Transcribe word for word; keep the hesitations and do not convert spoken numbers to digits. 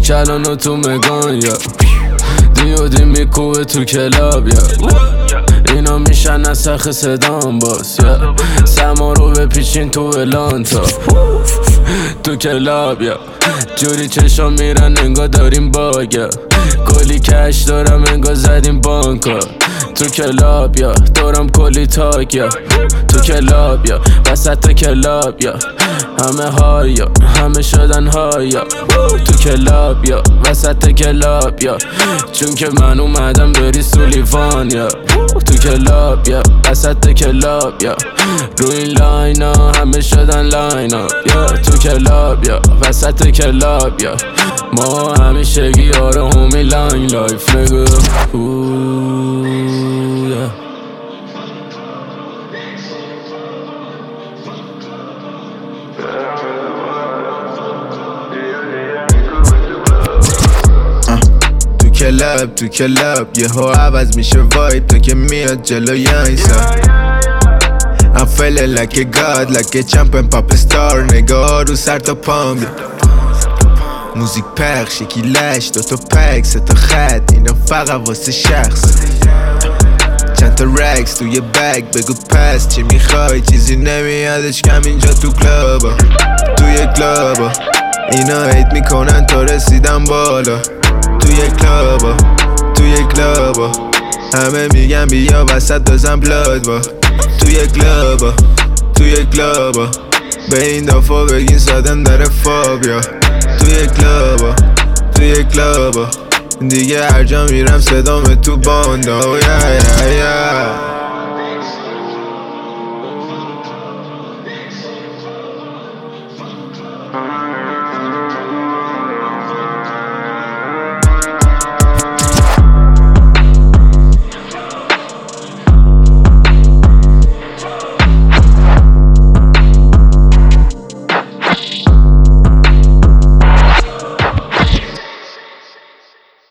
کلان و تو مگان یا دیو دی میکوبه تو کلاب یا اینا میشن نسخ صدام باز یا سما رو بپیچین تو الانتا تو کلاب یا جوری چشا میرن انگا داریم باگا کلی کش دارم انگا زدیم بانکا تو کلاب یا دارم کلی تاک یا تو کلاب یا وسط کلاب یا همه های یا همه شدن های یا تو کلاب یا وسط کلاب یا چون که من اومدم بری سولیوان یا تو کلاب یا وسط کلاب یا رو این لاینا همه شدن لاینا یا تو کلاب یا وسط کلاب یا ما همیشگی آره همی لاین لایف نگو تو کلاب تو کلاب یه ها عوض میشه وایب تو که میاد جلوی اینسا I'm feeling like a god like a champion pop star نگاه رو سر تا پام موزیک پخش یکی لش دو تا پک سه تا خط اینا فقط واسه شخص چند تا رکس توی بگ بگو پس چی میخوای چیزی نمیادش کم اینجا تو کلابا توی کلابا اینا هیت میکنن تا رسیدم بالا توی کلابا توی کلابا همه میگن بیا وسط بزن بلاد با توی کلابا توی کلابا به این دفعه بگین سادم داره فابیا توی کلابا توی کلابا دیگه هر جا میرم صدام تو باندا یا یا یا